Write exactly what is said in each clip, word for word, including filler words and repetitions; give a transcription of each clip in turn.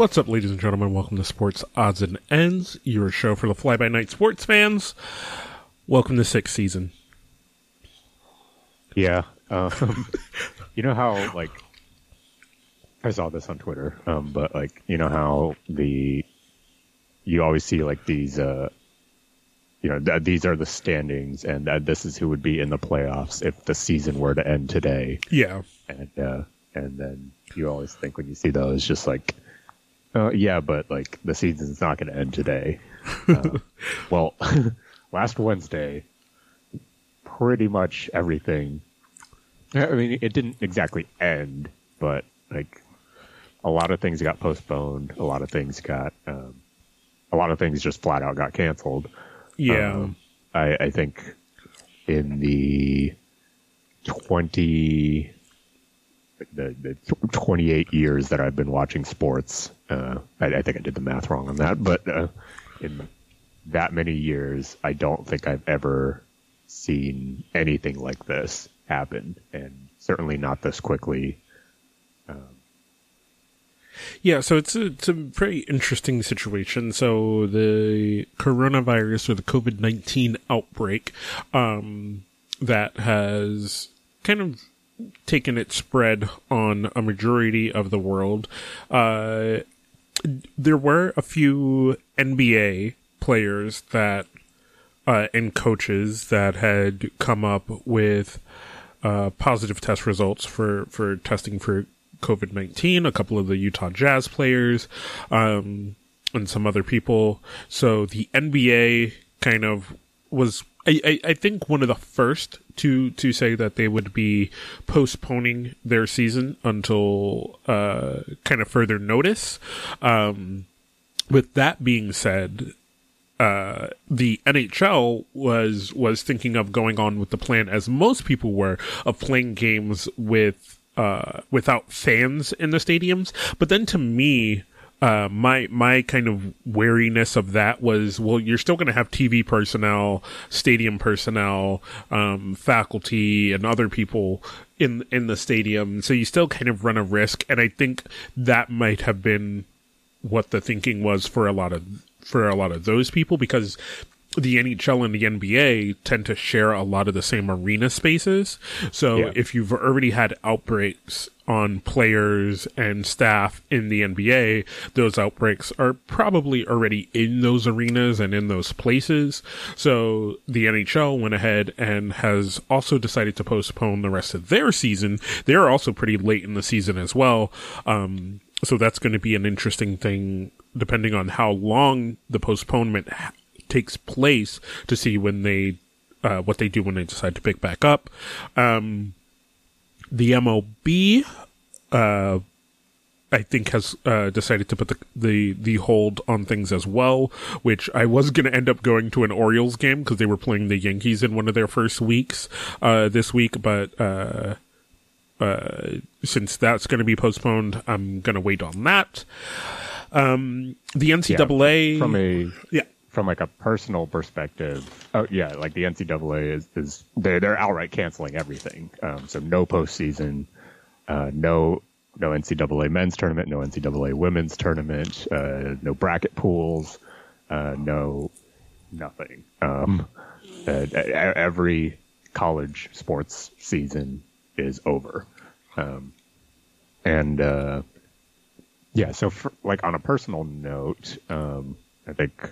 What's up, ladies and gentlemen? Welcome to Sports Odds and Ends, your show for the fly-by-night sports fans. Welcome to sixth season. Yeah. Um, you know how, like, I saw this on Twitter, um, but, like, you know how the, you always see, like, these, uh, you know, th- these are the standings, and uh, this is who would be in the playoffs if the season were to end today. Yeah. And, uh, and then you always think when you see those, just like, Uh, yeah, but like the season's not going to end today. Uh, well, last Wednesday, pretty much everything. I mean, it didn't exactly end, but like a lot of things got postponed. A lot of things got, um, a lot of things just flat out got canceled. Yeah, um, I, I think in the twenty. The, the twenty-eight years that I've been watching sports, uh, I, I think I did the math wrong on that, but uh, in that many years, I don't think I've ever seen anything like this happen, and certainly not this quickly. Um, yeah, so it's a, it's a pretty interesting situation. So the coronavirus or the COVID nineteen outbreak um, that has kind of taken its spread on a majority of the world. Uh, there were a few N B A players that uh, and coaches that had come up with uh, positive test results for, for testing for COVID nineteen. A couple of the Utah Jazz players um, and some other people. So the N B A kind of was, I, I, I think, one of the first to to say that they would be postponing their season until uh, kind of further notice. Um, with that being said, uh, the N H L was was thinking of going on with the plan, as most people were, of playing games with uh, without fans in the stadiums. But then, to me, Uh, my, my kind of wariness of that was, well, you're still going to have T V personnel, stadium personnel, um, faculty and other people in, in the stadium. So you still kind of run a risk. And I think that might have been what the thinking was for a lot of, for a lot of those people, because the N H L and the N B A tend to share a lot of the same arena spaces. So yeah. if you've already had outbreaks on players and staff in the N B A, those outbreaks are probably already in those arenas and in those places. So the N H L went ahead and has also decided to postpone the rest of their season. They're also pretty late in the season as well. Um, so that's going to be an interesting thing, depending on how long the postponement ha- takes place, to see when they, uh, what they do when they decide to pick back up. Um, The M L B, uh, I think has, uh, decided to put the, the, the hold on things as well, which I was going to end up going to an Orioles game because they were playing the Yankees in one of their first weeks, uh, this week. But, uh, uh, since that's going to be postponed, I'm going to wait on that. Um, the N C double A. Yeah, from a, yeah. From like a personal perspective, oh yeah, like the N C double A is, is they're they're outright canceling everything. Um, so no postseason, uh, no no N C double A men's tournament, no N C double A women's tournament, uh, no bracket pools, uh, no nothing. Um, uh, every college sports season is over, um, and uh, yeah. So for, like on a personal note, um, I think.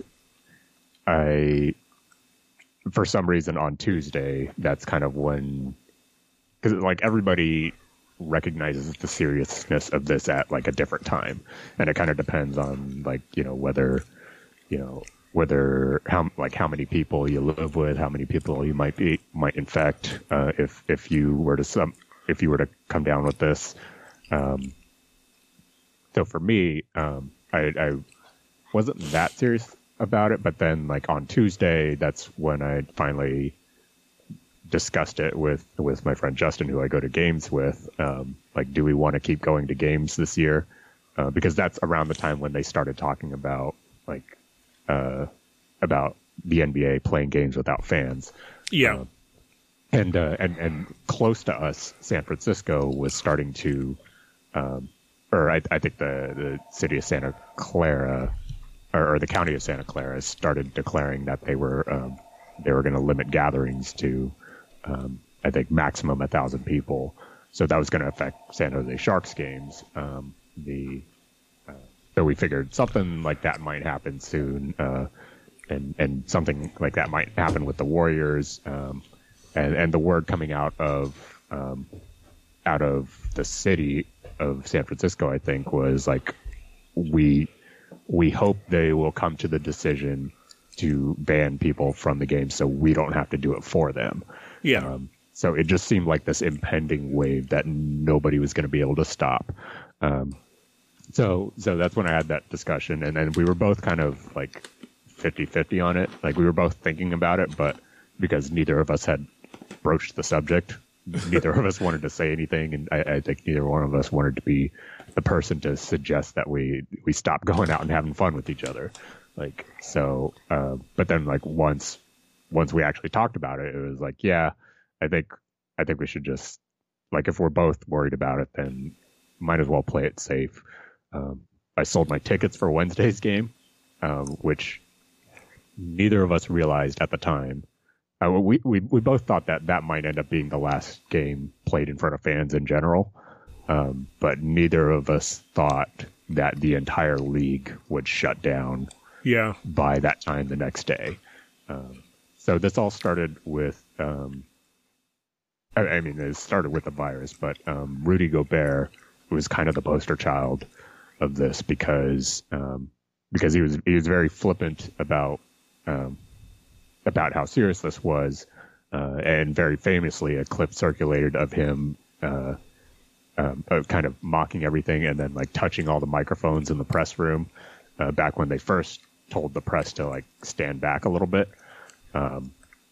I, for some reason on Tuesday, that's kind of when, because like everybody recognizes the seriousness of this at like a different time. And it kind of depends on like, you know, whether, you know, whether how, like how many people you live with, how many people you might be, might infect, uh, if, if you were to some, if you were to come down with this. Um, so for me, um, I, I wasn't that serious about it, but then like on Tuesday, that's when I finally discussed it with with my friend Justin, who I go to games with. Um, like, do we want to keep going to games this year? Uh, because that's around the time when they started talking about like uh, about the N B A playing games without fans. Yeah, uh, and uh, and and close to us, San Francisco was starting to. Um, or I, I think the, the city of Santa Clara, or, or the county of Santa Clara, started declaring that they were um, they were going to limit gatherings to, um, I think, maximum a thousand people. So that was going to affect San Jose Sharks games. Um, the uh, so we figured something like that might happen soon, uh, and and something like that might happen with the Warriors. Um, and and the word coming out of um, out of the city of San Francisco, I think, was like we we hope they will come to the decision to ban people from the game, so we don't have to do it for them. Yeah. Um, so it just seemed like this impending wave that nobody was going to be able to stop. Um, so so that's when I had that discussion, and then we were both kind of like fifty-fifty on it. Like we were both thinking about it, but because neither of us had broached the subject, neither of us wanted to say anything, and I, I think neither one of us wanted to be the person to suggest that we we stop going out and having fun with each other. Like so, uh, but then like once once we actually talked about it, it was like, yeah, I think I think we should just, like, if we're both worried about it, then might as well play it safe. Um, I sold my tickets for Wednesday's game, um, which neither of us realized at the time. Uh, we, we we both thought that that might end up being the last game played in front of fans in general, um, but neither of us thought that the entire league would shut down. Yeah. By that time the next day. Um, so this all started with, um, I, I mean, it started with the virus, but um, Rudy Gobert was kind of the poster child of this because um, because he was he was very flippant about um, about how serious this was, uh, and very famously a clip circulated of him uh, um, of kind of mocking everything and then like touching all the microphones in the press room uh, back when they first told the press to like stand back a little bit, um,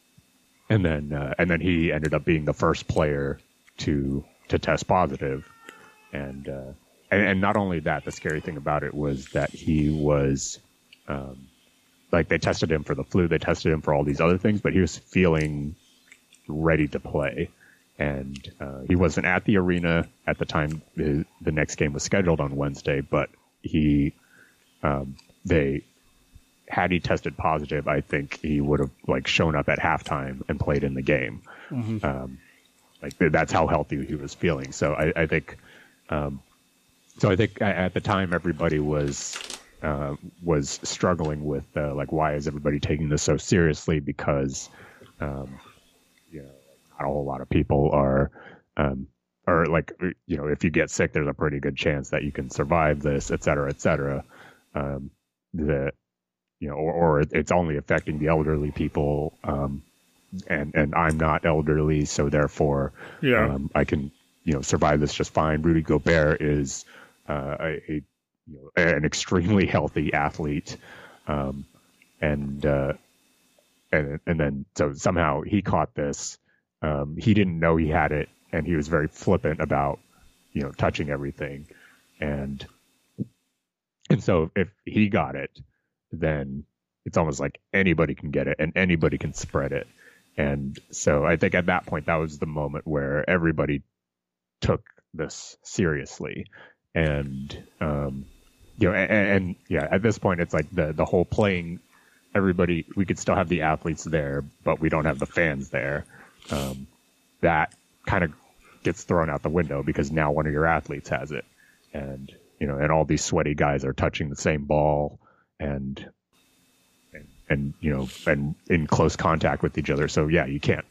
and then uh, and then he ended up being the first player to to test positive, and uh, and, and not only that, the scary thing about it was that he was um, like they tested him for the flu, they tested him for all these other things, but he was feeling ready to play, and uh, he wasn't at the arena at the time the, the next game was scheduled on Wednesday, but he um, they. Had he tested positive, I think he would have like shown up at halftime and played in the game. Mm-hmm. Um, like that's how healthy he was feeling. So I, I think, um, so I think at the time everybody was uh, was struggling with uh, like why is everybody taking this so seriously? Because um, you know, not a whole lot of people are, um, or like you know, if you get sick, there's a pretty good chance that you can survive this, et cetera, et cetera. Um, the You know, or, or it's only affecting the elderly people, um, and and I'm not elderly, so therefore, yeah. um, I can, you know, survive this just fine. Rudy Gobert is uh, a, a you know, an extremely healthy athlete, um, and uh, and and then so somehow he caught this. Um, he didn't know he had it, and he was very flippant about, you know, touching everything, and and so if he got it, then it's almost like anybody can get it and anybody can spread it. And so I think at that point, that was the moment where everybody took this seriously. And, um, you know, and, and yeah, at this point, it's like the, the whole playing, everybody, we could still have the athletes there, but we don't have the fans there. Um, that kind of gets thrown out the window because now one of your athletes has it. And, you know, and all these sweaty guys are touching the same ball. And, and and you know and in close contact with each other, so yeah, you can't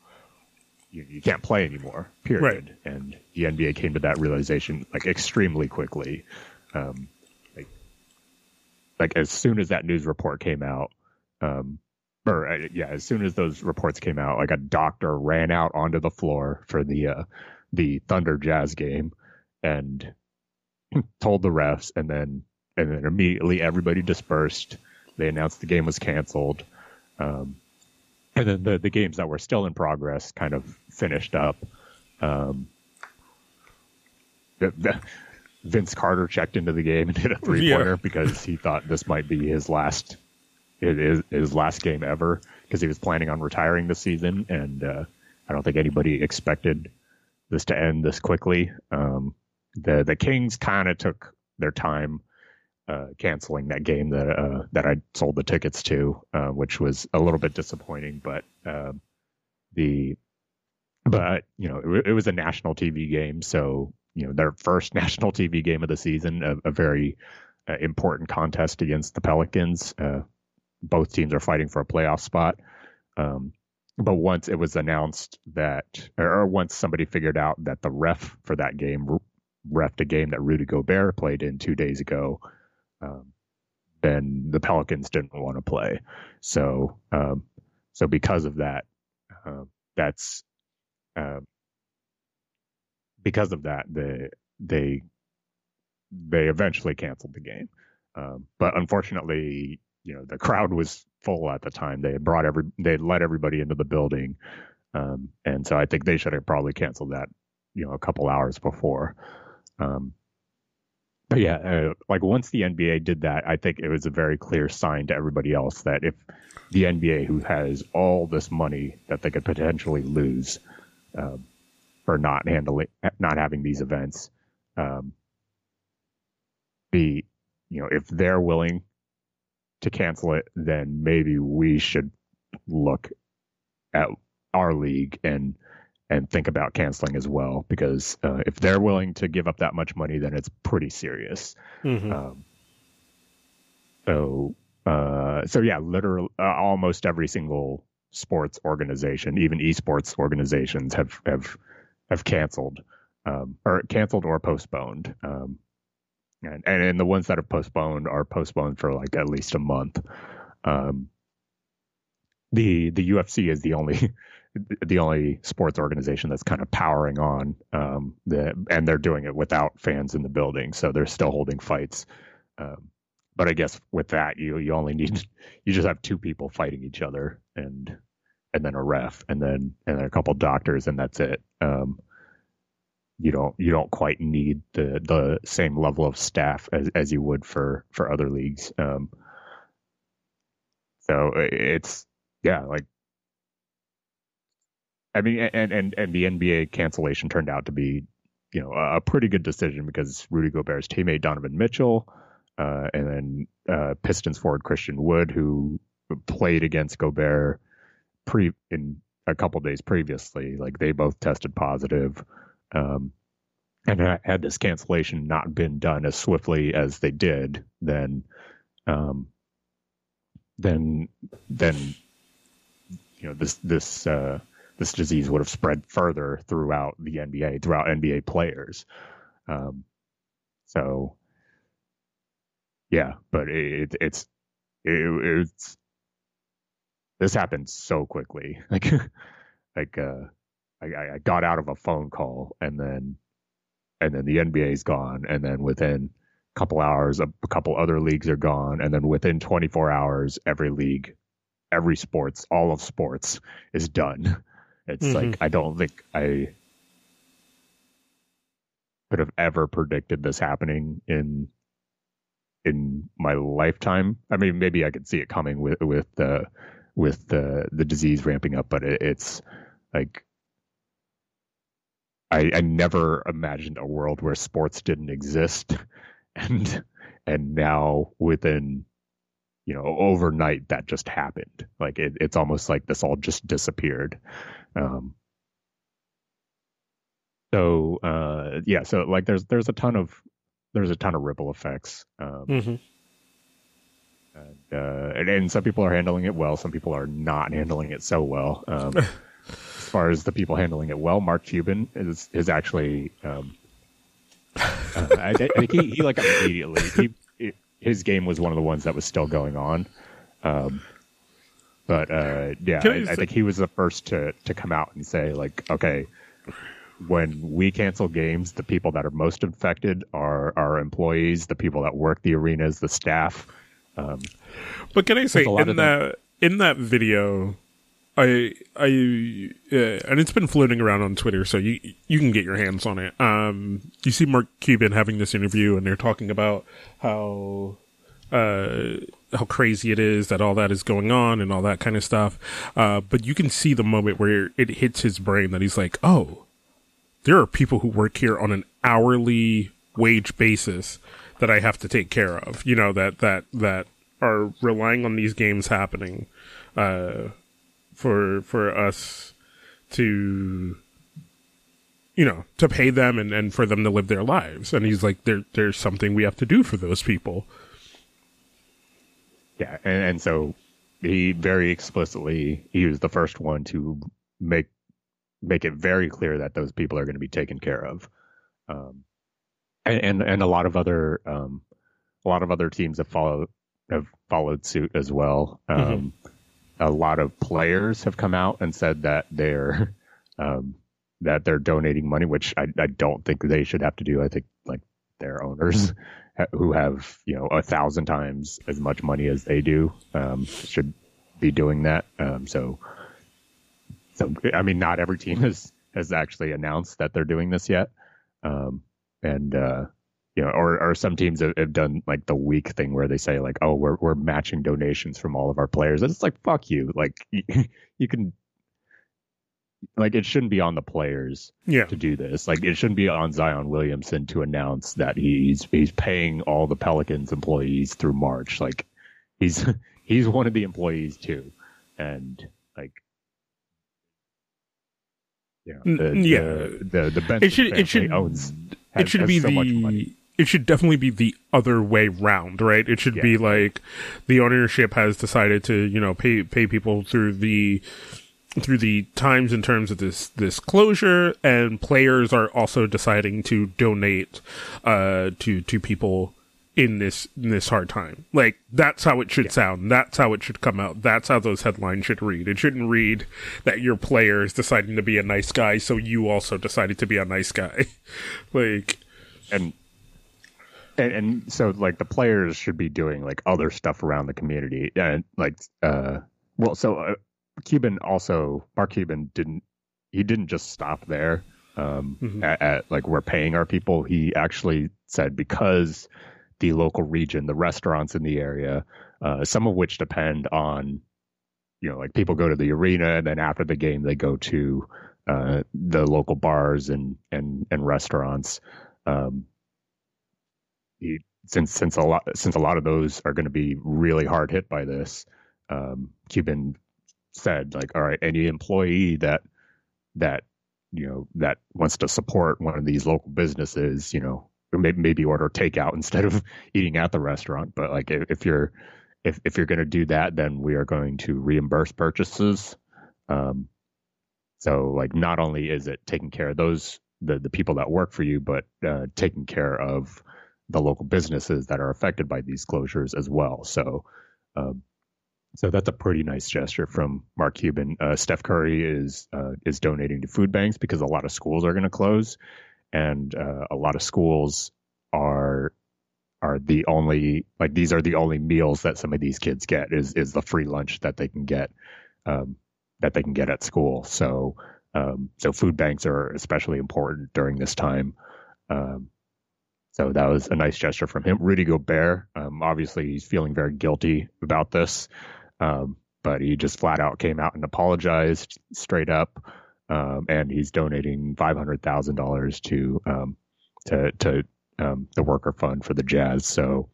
you, you can't play anymore. Period. Right. And the N B A came to that realization like extremely quickly. Um, like like as soon as that news report came out, um, or uh, yeah, as soon as those reports came out, like a doctor ran out onto the floor for the uh, the Thunder Jazz game and told the refs, and then. And then immediately everybody dispersed. They announced the game was canceled. Um, and then the, the games that were still in progress kind of finished up. Um, the, the, Vince Carter checked into the game and hit a three-pointer yeah. because he thought this might be his last his, his last game ever because he was planning on retiring this season. And uh, I don't think anybody expected this to end this quickly. Um, the the Kings kind of took their time uh, canceling that game that uh, that I sold the tickets to, uh, which was a little bit disappointing. But uh, the but you know it, it was a national T V game, so you know their first national T V game of the season, a, a very uh, important contest against the Pelicans. Uh, both teams are fighting for a playoff spot. Um, but once it was announced that, or once somebody figured out that the ref for that game refed a game that Rudy Gobert played in two days ago, um, then the Pelicans didn't want to play. So, um, so because of that, uh, that's uh, because of that, the they they eventually canceled the game. Um, but unfortunately, you know, the crowd was full at the time. They had brought every, they had let everybody into the building. Um, and so I think they should have probably canceled that, you know, a couple hours before. Um, but yeah, uh, like once the N B A did that, I think it was a very clear sign to everybody else that if the N B A, who has all this money that they could potentially lose um, for not handling, not having these events, um, the, you know, if they're willing to cancel it, then maybe we should look at our league and and think about canceling as well, because uh, if they're willing to give up that much money, then it's pretty serious. Mm-hmm. Um, so uh, so yeah, literally uh, almost every single sports organization, even esports organizations, have have have canceled um, or canceled or postponed. Um, And, and and the ones that are postponed are postponed for like at least a month. Um, the the U F C is the only the only sports organization that's kind of powering on. Um, the and they're doing it without fans in the building, so they're still holding fights. Um, but I guess with that, you you only need you just have two people fighting each other, and and then a ref, and then and then a couple doctors, and that's it. Um, you don't you don't quite need the the same level of staff as, as you would for for other leagues. Um, so it's yeah, like I mean, and and and the N B A cancellation turned out to be, you know, a pretty good decision, because Rudy Gobert's teammate Donovan Mitchell, uh, and then uh, Pistons forward Christian Wood, who played against Gobert pre in a couple days previously, like they both tested positive. Um, and had this cancellation not been done as swiftly as they did, then, um, then, then, you know, this this uh, this disease would have spread further throughout the N B A, throughout N B A players. Um, so, yeah, but it, it's it, it's this happened so quickly, like like. Uh, I, I got out of a phone call, and then and then the N B A's gone, and then within a couple hours, a, a couple other leagues are gone, and then within twenty-four hours, every league, every sports, all of sports is done. It's mm-hmm. like I don't think I could have ever predicted this happening in in my lifetime. I mean, maybe I could see it coming with with the with the the disease ramping up, but it, it's like. I, I never imagined a world where sports didn't exist, and and now within, you know, overnight that just happened. Like it, it's almost like this all just disappeared. Um, so uh, yeah, so like there's there's a ton of there's a ton of ripple effects, um, mm-hmm. and, uh, and and some people are handling it well, some people are not handling it so well. Um, As far as the people handling it well, Mark Cuban is is actually. Um, uh, I, I think he, he like immediately he, his game was one of the ones that was still going on, um, but uh, yeah, I, I think he was the first to to come out and say like, okay, when we cancel games, the people that are most affected are our employees, the people that work the arenas, the staff. Um, but can I say in that in that video? I, I, uh, and it's been floating around on Twitter, so you you can get your hands on it. Um, you see Mark Cuban having this interview, and they're talking about how, uh, how crazy it is that all that is going on and all that kind of stuff. Uh, but you can see the moment where it hits his brain that he's like, oh, there are people who work here on an hourly wage basis that I have to take care of, you know, that, that, that are relying on these games happening, uh, for, for us to, you know, to pay them and, and for them to live their lives. And he's like, there, there's something we have to do for those people. Yeah. And, and so he very explicitly, he was the first one to make, make it very clear that those people are going to be taken care of. Um, and, and, and a lot of other, um, a lot of other teams have followed, have followed suit as well. Um, mm-hmm. A lot of players have come out and said that they're, um, that they're donating money, which I, I don't think they should have to do. I think like their owners who have, you know, a thousand times as much money as they do, um, should be doing that. Um, so, so, I mean, not every team has, has actually announced that they're doing this yet. Um, and, uh, you know, or, or some teams have, have done like the weak thing where they say like, oh, we're, we're matching donations from all of our players. And it's like, fuck you. Like you, you can, like, it shouldn't be on the players yeah. to do this. Like, it shouldn't be on Zion Williamson to announce that he's he's paying all the Pelicans employees through March. Like, he's he's one of the employees too, and like, yeah, the, yeah, the the, the Benson it should family it should owns has, it should has be so the much money. It should definitely be the other way round, right? It should Yeah. be like the ownership has decided to, you know, pay pay people through the through the times and terms of this this closure, and players are also deciding to donate uh to to people in this in this hard time. Like, that's how it should yeah. sound. That's how it should come out. That's how those headlines should read. It shouldn't read that your player is deciding to be a nice guy, so you also decided to be a nice guy. like and And, and so, like, the players should be doing, like, other stuff around the community. And, like, uh, well, so uh, Cuban also, Mark Cuban didn't, he didn't just stop there um, mm-hmm. at, at, like, we're paying our people. He actually said because the local region, the restaurants in the area, uh, some of which depend on, you know, like, people go to the arena and then after the game they go to uh, the local bars and, and, and restaurants. Um, He, since since a lot since a lot of those are going to be really hard hit by this, um, Cuban said like, all right, any employee that that you know that wants to support one of these local businesses, you know, maybe maybe order takeout instead of eating at the restaurant. But like, if, if you're if if you're going to do that, then we are going to reimburse purchases. Um, so like, not only is it taking care of those the the people that work for you, but uh, taking care of the local businesses that are affected by these closures as well. So, um, so that's a pretty nice gesture from Mark Cuban. Uh, Steph Curry is uh, is donating to food banks because a lot of schools are going to close, and uh, a lot of schools are are the only like these are the only meals that some of these kids get is is the free lunch that they can get um, that they can get at school. So, um, so food banks are especially important during this time. Um, So that was a nice gesture from him. Rudy Gobert, um, obviously he's feeling very guilty about this, um, but he just flat out came out and apologized straight up, um, and he's donating five hundred thousand dollars to um, to to um, the worker fund for the Jazz. So,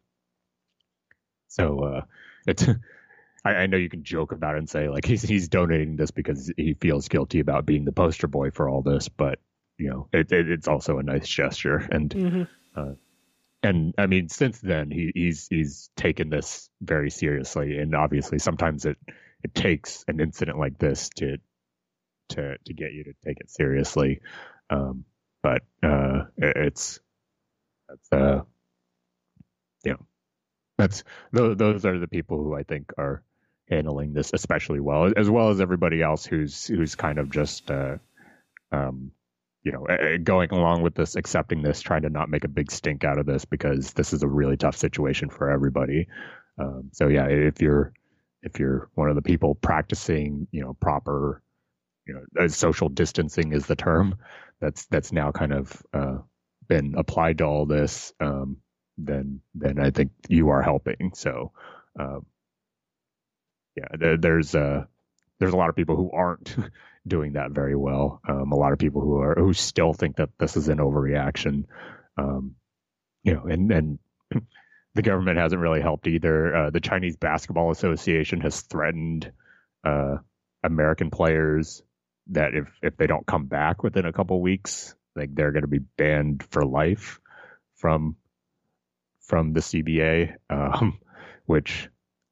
so uh, it's I, I know you can joke about it and say like he's he's donating this because he feels guilty about being the poster boy for all this, but you know it, it, it's also a nice gesture and. Mm-hmm. Uh, and I mean, since then he, he's he's taken this very seriously, and obviously sometimes it, it takes an incident like this to to to get you to take it seriously. Um, but uh, it, it's that's uh, you know that's those those are the people who I think are handling this especially well, as well as everybody else who's who's kind of just uh, um. you know, going along with this, accepting this, trying to not make a big stink out of this because this is a really tough situation for everybody. Um, so yeah, if you're if you're one of the people practicing, you know, proper, you know, social distancing is the term that's that's now kind of uh, been applied to all this, um, then then I think you are helping. So um, yeah, there, there's uh, there's a lot of people who aren't doing that very well. Um, a lot of people who are who still think that this is an overreaction, um, you know, and and the government hasn't really helped either. Uh, the Chinese Basketball Association has threatened uh, American players that if if they don't come back within a couple weeks, like they're going to be banned for life from from the C B A, um, which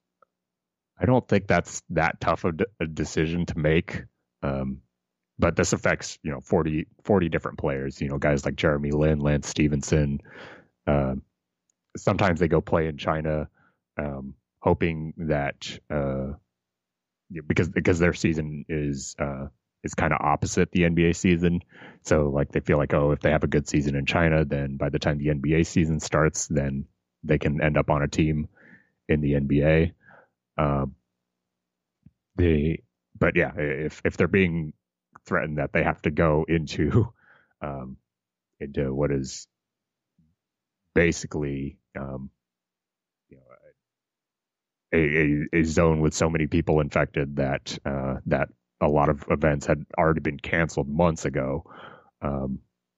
I don't think that's that tough of a decision to make. Um, but this affects, you know, forty, forty different players, you know, guys like Jeremy Lin, Lance Stevenson. Uh, sometimes they go play in China, um, hoping that, uh, because, because their season is, uh, is kind of opposite the N B A season. So like they feel like, oh, if they have a good season in China, then by the time the N B A season starts, then they can end up on a team in the N B A. Um, the but yeah, if if they're being threatened that they have to go into um, into what is basically um, you know a, a, a zone with so many people infected that uh, that a lot of events had already been canceled months ago, um,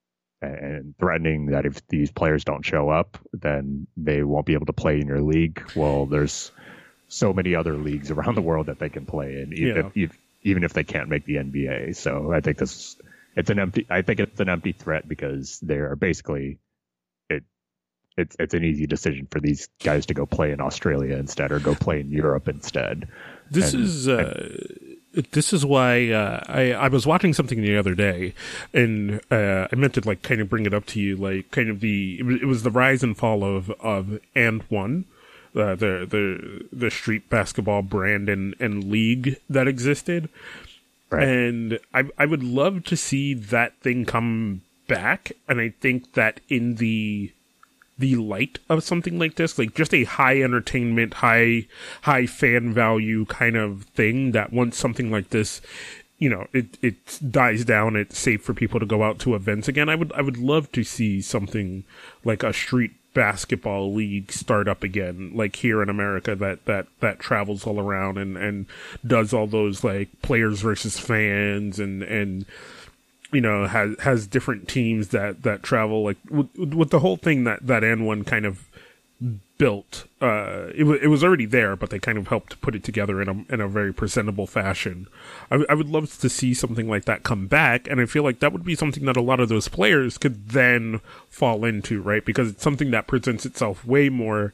and threatening that if these players don't show up, then they won't be able to play in your league. Well, there's so many other leagues around the world that they can play in, even, Yeah. if, even if they can't make the N B A. So I think this, it's an empty. I think it's an empty threat because they are basically it. It's it's an easy decision for these guys to go play in Australia instead, or go play in Europe instead. This And- is uh, this is why uh, I I was watching something the other day, and uh, I meant to like kind of bring it up to you, like kind of the it was, it was the rise and fall of of And One. Uh, the the the street basketball brand and, and league that existed, Right. and I I would love to see that thing come back. And I think that in the the light of something like this, like just a high entertainment, high high fan value kind of thing, that once something like this, you know, it it dies down, it's safe for people to go out to events again. I would I would love to see something like a street basketball league start up again, like here in America, that that that travels all around and and does all those like players versus fans, and and you know has has different teams that that travel, like with, with the whole thing that that N one kind of built. Uh, it was it was already there, but they kind of helped put it together in a in a very presentable fashion. I, w- I would love to see something like that come back, and I feel like that would be something that a lot of those players could then fall into, right? Because it's something that presents itself way more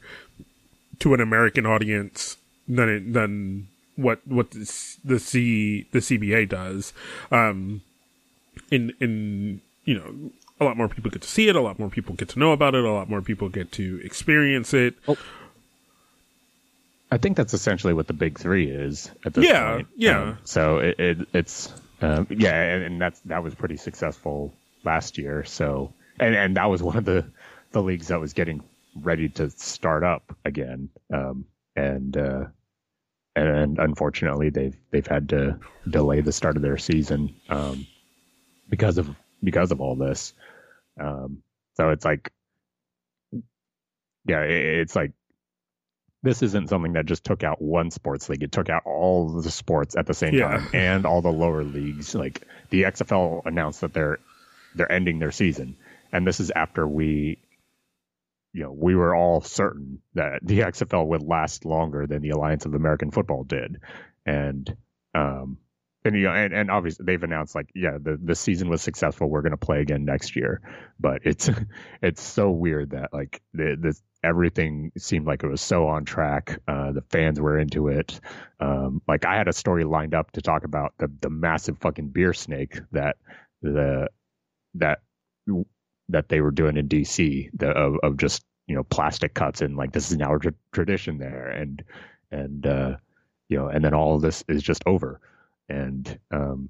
to an American audience than it, than what what the, C- the C the C B A does. Um, in in you know. A lot more people get to see it. A lot more people get to know about it. A lot more people get to experience it. Oh. I think that's essentially what the big three is at this Yeah, point. yeah. Um, so it, it it's um, yeah, and, and that's that was pretty successful last year. So and and that was one of the the leagues that was getting ready to start up again. Um, and uh, and unfortunately they've they've had to delay the start of their season um, because of because of all this. Um, so it's like, yeah, it, it's like, this isn't something that just took out one sports league. It took out all the sports at the same Yeah. time and all the lower leagues. Like the X F L announced that they're, they're ending their season. And this is after we, you know, we were all certain that the X F L would last longer than the Alliance of American Football did. And, um, And, you know, and, and obviously they've announced like, yeah, the, the season was successful. We're going to play again next year. But it's it's so weird that like the, this everything seemed like it was so on track. Uh, the fans were into it. Um, like I had a story lined up to talk about the, the massive fucking beer snake that the that that they were doing in D C, the, of, of just, you know, plastic cuts, and like this is now a tra- tradition there, and and uh, you know, and then all of this is just over. And, um,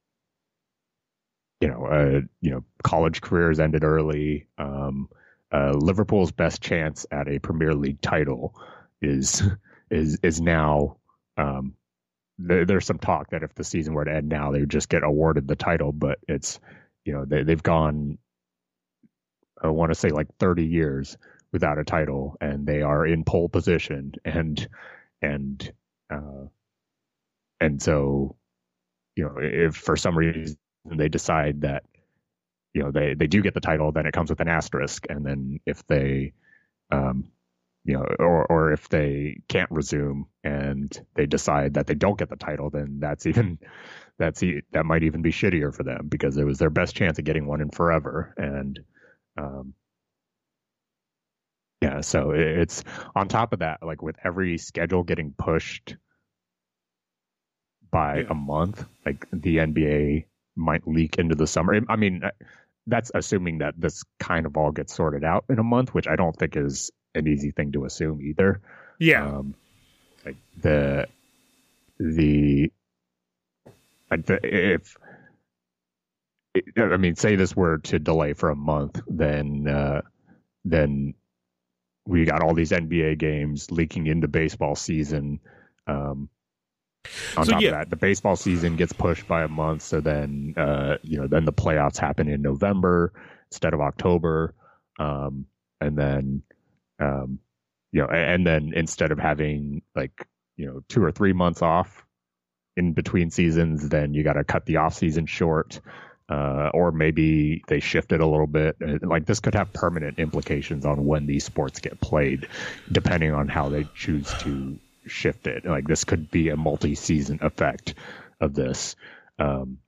you know, uh, you know, college careers ended early. Um, uh, Liverpool's best chance at a Premier League title is is is now. Um, there, there's some talk that if the season were to end now, they would just get awarded the title. But it's, you know, they, they've gone, I want to say like thirty years without a title, and they are in pole position, and and uh, and so. you know, if for some reason they decide that, you know, they, they do get the title, then it comes with an asterisk. And then if they, um, you know, or, or if they can't resume and they decide that they don't get the title, then that's even, that's, that might even be shittier for them because it was their best chance of getting one in forever. And, um, yeah, so it's on top of that, like with every schedule getting pushed by Yeah. a month, like the N B A might leak into the summer. I mean, that's assuming that this kind of all gets sorted out in a month, which I don't think is an easy thing to assume either. Yeah. Um, like the, the, like the, if, I mean, say this were to delay for a month, then, uh, then we got all these N B A games leaking into baseball season. Um, on So, top yeah. of that, the baseball season gets pushed by a month. So then, uh, you know, then the playoffs happen in November instead of October. Um, and then, um, you know, and then instead of having like, you know, two or three months off in between seasons, then you got to cut the off season short. Uh, or maybe they shift it a little bit. Like this could have permanent implications on when these sports get played, depending on how they choose to shift it. Like this could be a multi-season effect of this. Um,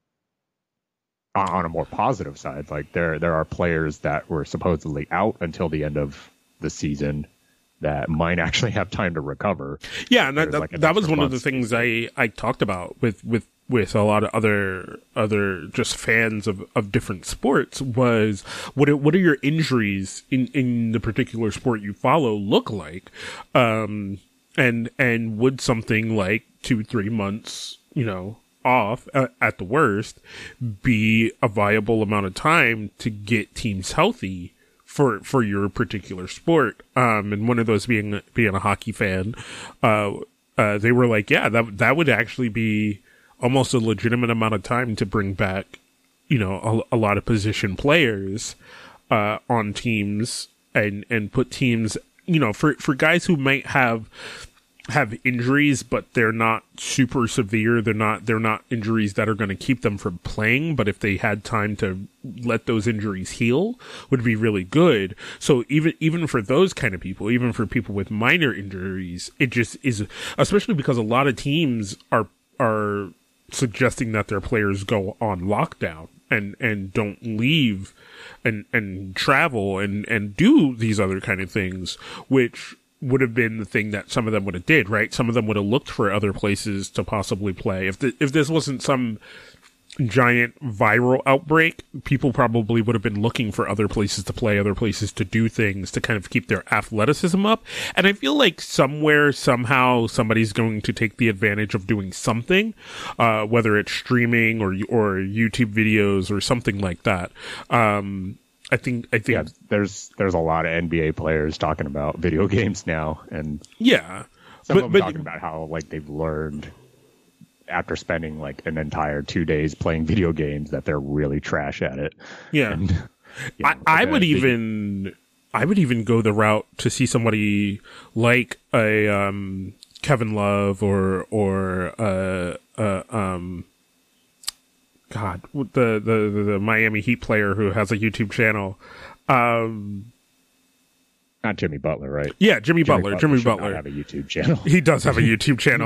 on a more positive side, like there there are players that were supposedly out until the end of the season that might actually have time to recover. Yeah, and that, There's that, like an that was extra one of the month. things I, I talked about with, with, with a lot of other other just fans of, of different sports was what are, what are your injuries in, in the particular sport you follow look like, um, and and would something like two three months, you know, off uh, at the worst be a viable amount of time to get teams healthy for for your particular sport? Um, and one of those being being a hockey fan, uh, uh, they were like, yeah, that that would actually be almost a legitimate amount of time to bring back, you know, a, a lot of position players uh, on teams and and put teams, you know, for for guys who might have have injuries, but they're not super severe. They're not they're not injuries that are going to keep them from playing. But if they had time to let those injuries heal, would be really good. So even even for those kind of people, even for people with minor injuries, it just is. Especially because a lot of teams are are suggesting that their players go on lockdown and and don't leave and and travel and and do these other kind of things, which would have been the thing that some of them would have did, right? Some of them would have looked for other places to possibly play. If the, if this wasn't some giant viral outbreak, people probably would have been looking for other places to play, other places to do things to kind of keep their athleticism up. And I feel like somewhere, somehow, somebody's going to take the advantage of doing something, uh, whether it's streaming or or YouTube videos or something like that. Um, I think, I think, Yeah, there's there's a lot of N B A players talking about video games now, and yeah, some but, of them but, talking about how like they've learned after spending like an entire two days playing video games that they're really trash at it. yeah. And, you know, I, I would the- even, I would even go the route to see somebody like a um, Kevin Love or or uh, uh, um, God, the, the the Miami Heat player who has a YouTube channel. Um, not Jimmy Butler, right? yeah, Jimmy, Butler. Jimmy should not Butler. have a YouTube channel. He does have a YouTube channel.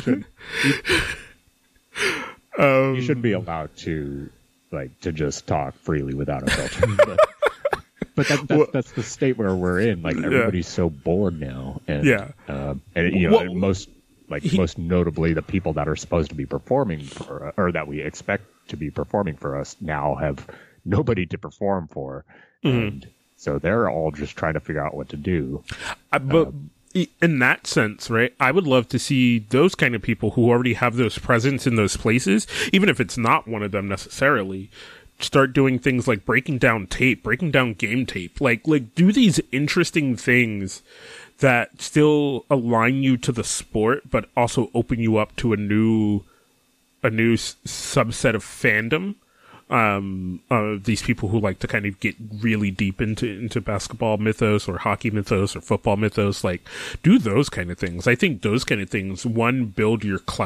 You shouldn't be allowed to like to just talk freely without a filter. but but that, that's, Well- that's the state where we're in. Like everybody's so bored now, and Yeah. um, and you know Well, and most like he- most notably the people that are supposed to be performing for or that we expect to be performing for us now have nobody to perform for, Mm-hmm. and so they're all just trying to figure out what to do. I- but i- in that sense, right, I would love to see those kind of people who already have those presence in those places, even if it's not one of them necessarily, start doing things like breaking down tape, breaking down game tape, like like do these interesting things that still align you to the sport, but also open you up to a new a new s- subset of fandom. Um, uh, these people who like to kind of get really deep into, into basketball mythos or hockey mythos or football mythos, like do those kind of things. I think those kind of things, one, build your clout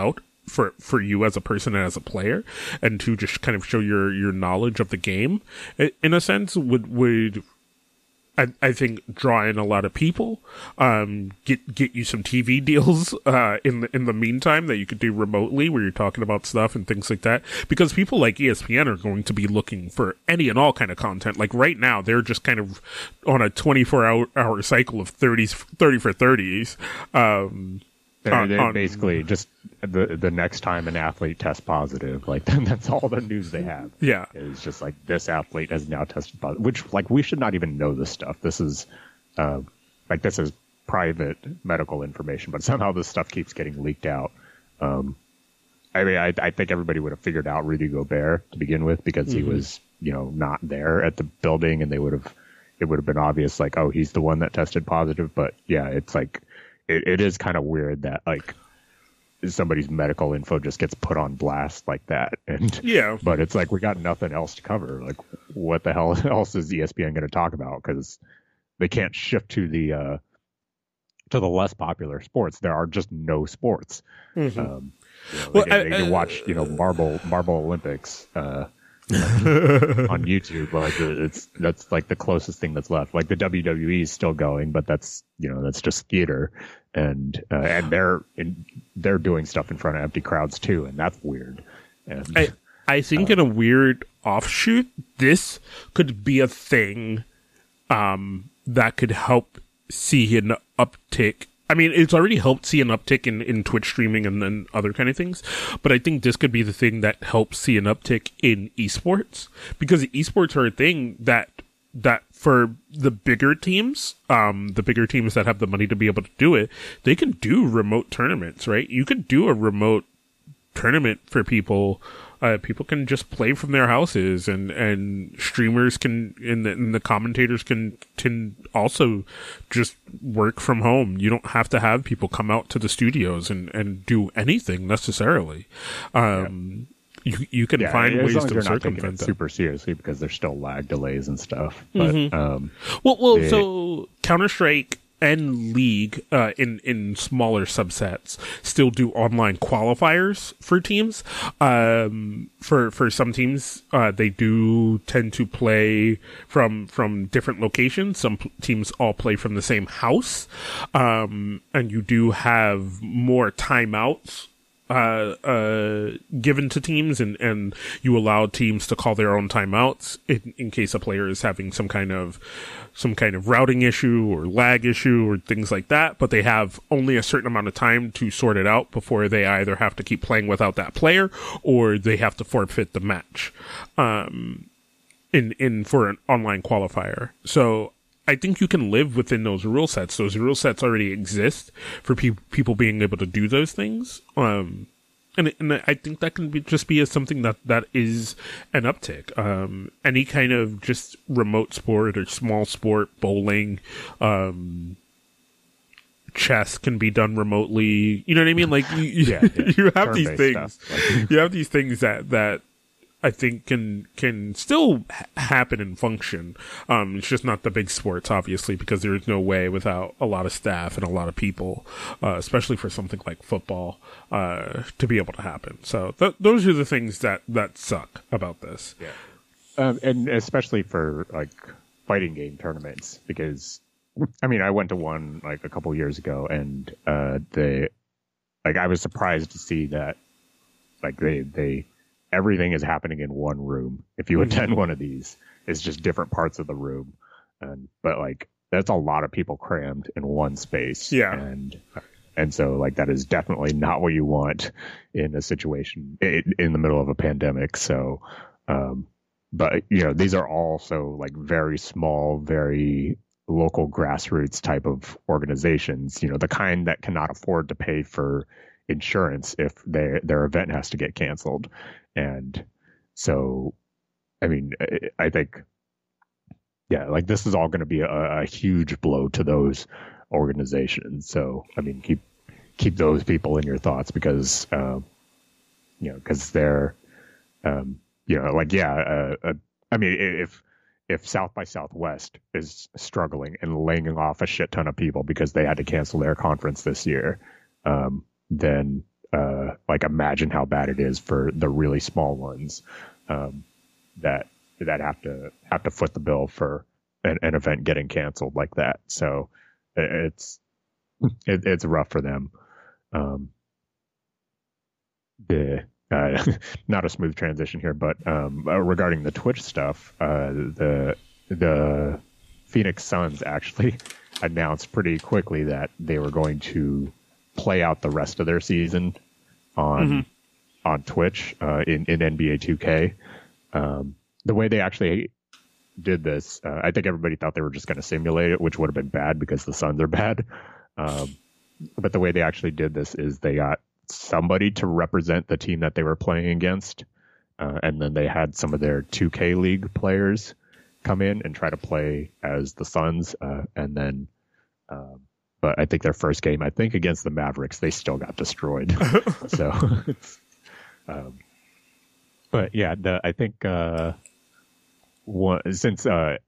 for for you as a person and as a player, and to just kind of show your your knowledge of the game, in a sense, would would I, I think draw in a lot of people, um, get get you some T V deals uh, in the in the meantime that you could do remotely, where you're talking about stuff and things like that. Because people like E S P N are going to be looking for any and all kind of content. Like right now, they're just kind of on a twenty-four hour, hour cycle of thirties, thirty for thirties. Um, They're, they're basically just the the next time an athlete tests positive, like that's all the news they have. Yeah, it's just like this athlete has now tested positive, which like we should not even know this stuff. This is uh, like this is private medical information, but somehow this stuff keeps getting leaked out. Um, I mean, I, I think everybody would have figured out Rudy Gobert to begin with because mm-hmm. he was, you know, not there at the building, and they would have it would have been obvious, like, oh, he's the one that tested positive. But yeah, it's like. It, it is kind of weird that like somebody's medical info just gets put on blast like that, and yeah. But it's like we got nothing else to cover. Like, what the hell else is E S P N going to talk about? Because they can't shift to the uh, to the less popular sports. There are just no sports. Mm-hmm. Um, you know, well, they, can, I, they can watch you know marble marble Olympics. Uh, on YouTube, like it's that's like the closest thing that's left. Like the W W E is still going, but that's you know that's just theater, and uh, and they're in, they're doing stuff in front of empty crowds too, and that's weird. And, I I think uh, in a weird offshoot, this could be a thing um, that could help see an uptick. I mean, it's already helped see an uptick in, in Twitch streaming and then other kind of things, but I think this could be the thing that helps see an uptick in esports, because esports are a thing that that for the bigger teams, um, the bigger teams that have the money to be able to do it, they can do remote tournaments, right? You could do a remote tournament for people. Uh, people can just play from their houses, and, and streamers can, and the, and the commentators can, can also just work from home. You don't have to have people come out to the studios and, and do anything necessarily. Um, yeah. you, you can yeah, find ways to circumvent not taking it that super seriously, because there's still lag delays and stuff. But, mm-hmm. um, well, well, they, so Counter-Strike and League, uh, in, in smaller subsets, still do online qualifiers for teams. Um, for, for some teams, uh, they do tend to play from, from different locations. Some p- teams all play from the same house. Um, and you do have more timeouts Uh, uh, given to teams, and, and you allow teams to call their own timeouts in, in case a player is having some kind of, some kind of routing issue or lag issue or things like that, but they have only a certain amount of time to sort it out before they either have to keep playing without that player or they have to forfeit the match, um, in, in, for an online qualifier. So, I think you can live within those rule sets. Those rule sets already exist for pe- people being able to do those things. Um, and, and I think that can be, just be a, something that, that is an uptick. Um, any kind of just remote sport or small sport, bowling, um, chess can be done remotely. You know what I mean? Like, you, yeah, yeah. you have these Turn-based things, stuff. you have these things that, that, I think can can still ha- happen and function. Um, it's just not the big sports, obviously, because there is no way without a lot of staff and a lot of people, uh, especially for something like football, uh, to be able to happen. So th- those are the things that, that suck about this. Yeah, um, and especially for like fighting game tournaments, because I mean, I went to one like a couple years ago, and uh, they like I was surprised to see that like they they. everything is happening in one room. If you attend one of these, it's just different parts of the room. And, but like, that's a lot of people crammed in one space. Yeah. And, and so like, that is definitely not what you want in a situation in, in the middle of a pandemic. So, um, but you know, these are also like very small, very local grassroots type of organizations, you know, the kind that cannot afford to pay for insurance if they, their event has to get canceled. And so, I mean, I think, yeah, like this is all going to be a, a huge blow to those organizations. So, I mean, keep keep those people in your thoughts, because, uh, you know, because they're, um, you know, like, yeah, uh, uh, I mean, if if South by Southwest is struggling and laying off a shit ton of people because they had to cancel their conference this year, um, then uh, like imagine how bad it is for the really small ones um, that that have to have to foot the bill for an, an event getting canceled like that. So it's it, it's rough for them. Um, the uh, not a smooth transition here, but um, regarding the Twitch stuff, uh, the the Phoenix Suns actually announced pretty quickly that they were going to play out the rest of their season on mm-hmm. on Twitch uh, in in N B A two K. Um, the way they actually did this, uh, I think everybody thought they were just going to simulate it, which would have been bad because the Suns are bad. Um, but the way they actually did this is they got somebody to represent the team that they were playing against, uh, and then they had some of their two K League players come in and try to play as the Suns, uh, and then. Um, but I think their first game, I think against the Mavericks, they still got destroyed. so, um, but yeah, the, I think uh, one, since uh,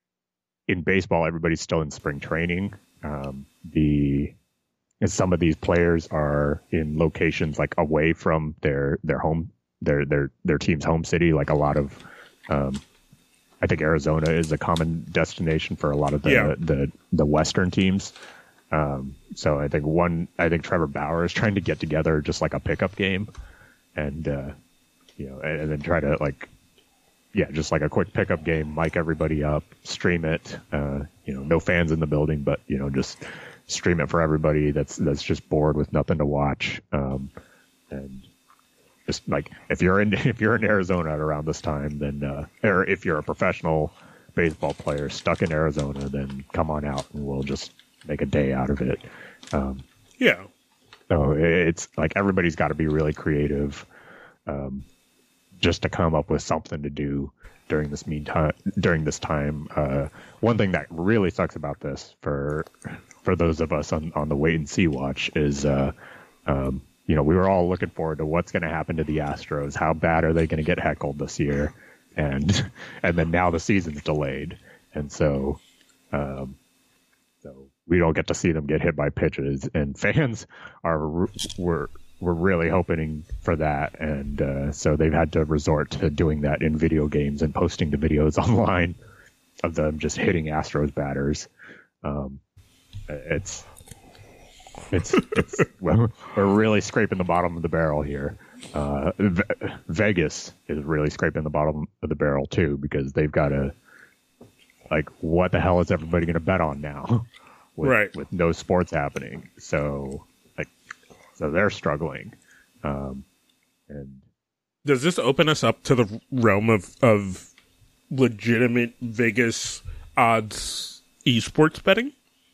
in baseball everybody's still in spring training, um, the and some of these players are in locations like away from their their home their their their team's home city. Like a lot of, um, I think Arizona is a common destination for a lot of the yeah. the, the Western teams. Um, so I think one, I think Trevor Bauer is trying to get together just like a pickup game, and uh, you know, and, and then try to like, yeah, just like a quick pickup game, mic everybody up, stream it. Uh, you know, no fans in the building, but you know, just stream it for everybody that's that's just bored with nothing to watch. Um, and just like if you're in if you're in Arizona at around this time, then uh, or if you're a professional baseball player stuck in Arizona, then come on out and we'll just make a day out of it. Um, yeah. So it's like everybody's got to be really creative, um, just to come up with something to do during this meantime. During this time, uh, one thing that really sucks about this for for those of us on, on the wait and see watch is, uh, um, you know, we were all looking forward to what's going to happen to the Astros. How bad are they going to get heckled this year? And and then now the season's delayed, and so. Um, So we don't get to see them get hit by pitches, and fans are were were really hoping for that, and uh, so they've had to resort to doing that in video games and posting the videos online of them just hitting Astros batters. Um, it's it's it's we're really scraping the bottom of the barrel here. Uh, Vegas is really scraping the bottom of the barrel too, because they've got to. Like, what the hell is everybody going to bet on now? With, right. With no sports happening. So, like, so they're struggling. Um, and does this open us up to the realm of, of legitimate Vegas odds esports betting?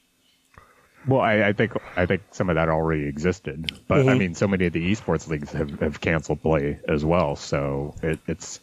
Well, I, I think I think some of that already existed, but mm-hmm. I mean, so many of the esports leagues have, have canceled play as well. So it, it's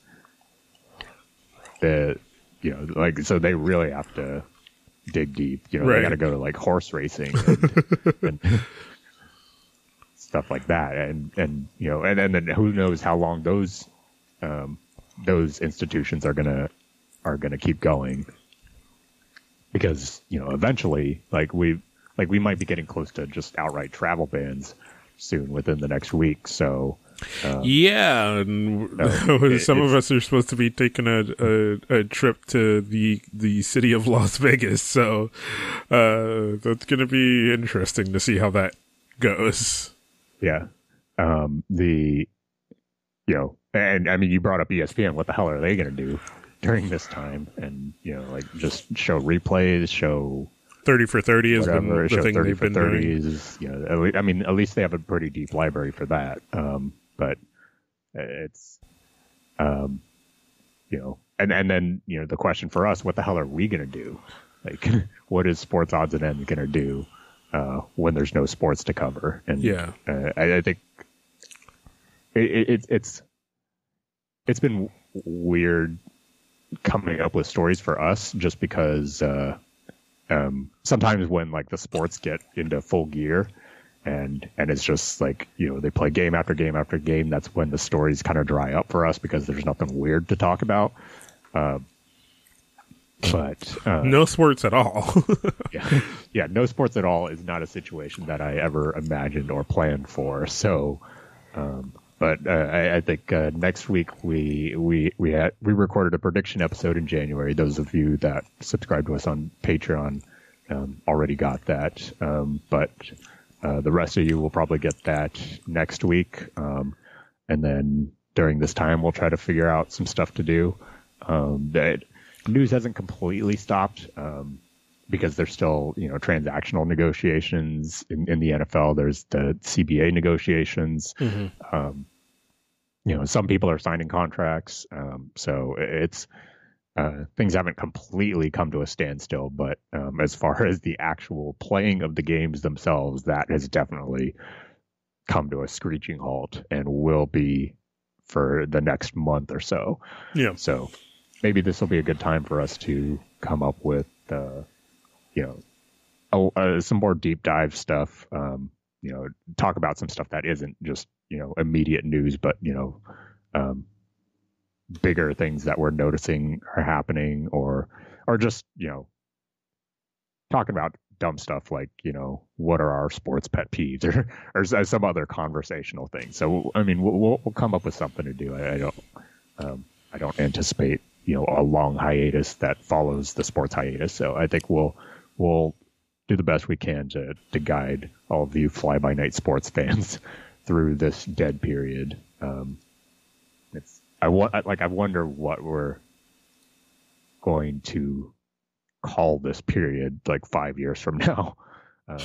the you know, like, so they really have to dig deep. You know, right. They got to go to like horse racing and, and stuff like that, and and you know, and, and then who knows how long those um, those institutions are gonna are gonna keep going, because you know, eventually, like we like we might be getting close to just outright travel bans soon within the next week. So. Um, yeah, and uh, some of us are supposed to be taking a, a, a trip to the the city of Las Vegas, so uh, that's going to be interesting to see how that goes. Yeah, um, the you know, and I mean, you brought up E S P N. What the hell are they going to do during this time? And you know, like just show replays, show. thirty for thirty is whatever, the, the thing they've been doing. Is, you know, I mean, at least they have a pretty deep library for that. Um, but it's, um, you know, and, and then, you know, the question for us, what the hell are we going to do? Like, what is Sports Odds and Ends going to do uh, when there's no sports to cover? And yeah, uh, I, I think it, it, it's it's been weird coming up with stories for us, just because uh, um, sometimes when like the sports get into full gear. And and it's just like, you know, they play game after game after game. That's when the stories kind of dry up for us, because there's nothing weird to talk about. Uh, but uh, no sports at all. yeah, yeah, no sports at all is not a situation that I ever imagined or planned for. So Um, but uh, I, I think uh, next week we we we had we recorded a prediction episode in January. Those of you that subscribe to us on Patreon um, already got that, um, but uh, the rest of you will probably get that next week. Um, and then during this time, we'll try to figure out some stuff to do. Um, that news hasn't completely stopped. Um, because there's still, you know, transactional negotiations in, in the N F L. There's the C B A negotiations. Mm-hmm. Um, you know, some people are signing contracts. Um, so it's, uh, things haven't completely come to a standstill, but um, as far as the actual playing of the games themselves, that has definitely come to a screeching halt and will be for the next month or so. Yeah. So maybe this will be a good time for us to come up with, uh, you know, oh, uh, some more deep dive stuff, um, you know, talk about some stuff that isn't just, you know, immediate news, but, you know, um, bigger things that we're noticing are happening, or, or just, you know, talking about dumb stuff like, you know, what are our sports pet peeves, or, or some other conversational things. So, I mean, we'll, we'll come up with something to do. I, I don't, um, I don't anticipate, you know, a long hiatus that follows the sports hiatus. So I think we'll, we'll do the best we can to, to guide all of you fly-by-night sports fans through this dead period. Um, it's I want like I wonder what we're going to call this period like five years from now, um,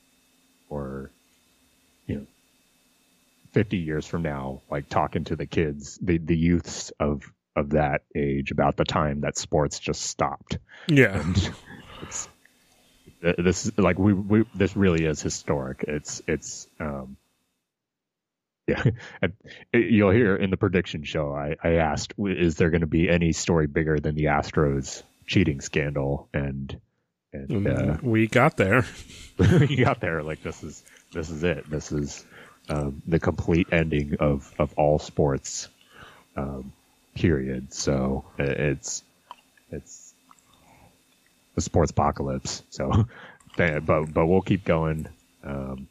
or you know, fifty years from now. Like talking to the kids, the the youths of of that age about the time that sports just stopped. Yeah. And it's, this is like we, we this really is historic. It's it's um yeah. You'll hear in the prediction show. I, I asked, is there going to be any story bigger than the Astros cheating scandal? And and uh, we got there. you got there. Like this is this is it. This is um, the complete ending of of all sports. Um, period. So it's it's. the sports apocalypse. So, but but we'll keep going. Um,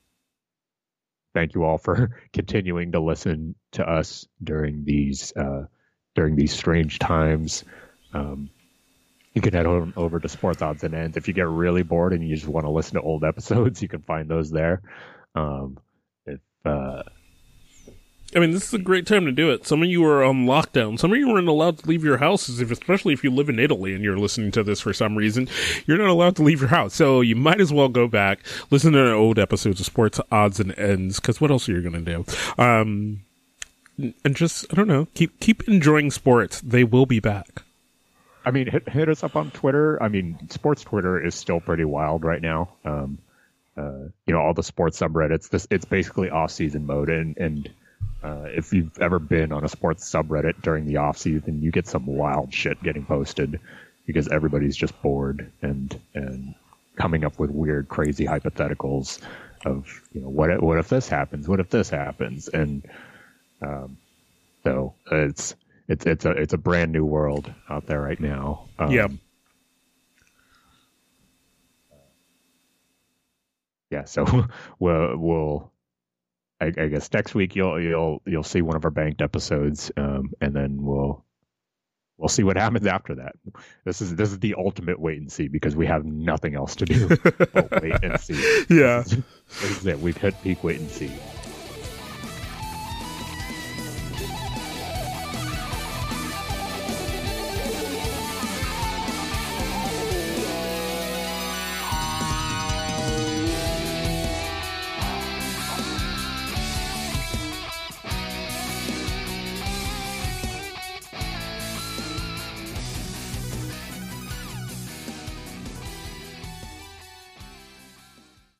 thank you all for continuing to listen to us during these uh, during these strange times. Um, you can head on over to Sports Odds and Ends if you get really bored and you just want to listen to old episodes. You can find those there. Um, if uh, I mean, this is a great time to do it. Some of you are on lockdown. Some of you aren't allowed to leave your houses, if, especially if you live in Italy and you're listening to this for some reason. You're not allowed to leave your house. So you might as well go back, listen to old episodes of Sports Odds and Ends, because what else are you going to do? Um, and just, I don't know, keep keep enjoying sports. They will be back. I mean, hit, hit us up on Twitter. I mean, sports Twitter is still pretty wild right now. Um, uh, you know, all the sports subreddits, this, it's basically off-season mode, and, and Uh, if you've ever been on a sports subreddit during the off season, you get some wild shit getting posted because everybody's just bored and and coming up with weird, crazy hypotheticals of, you know, what what if this happens? What if this happens? And um, so it's it's it's a it's a brand new world out there right now. Um, yeah. Yeah. So we'll we'll. I, I guess next week you'll you'll you'll see one of our banked episodes, um, and then we'll we'll see what happens after that. This is this is the ultimate wait and see because we have nothing else to do but wait and see. Yeah, This is, this is it. We've hit peak wait and see.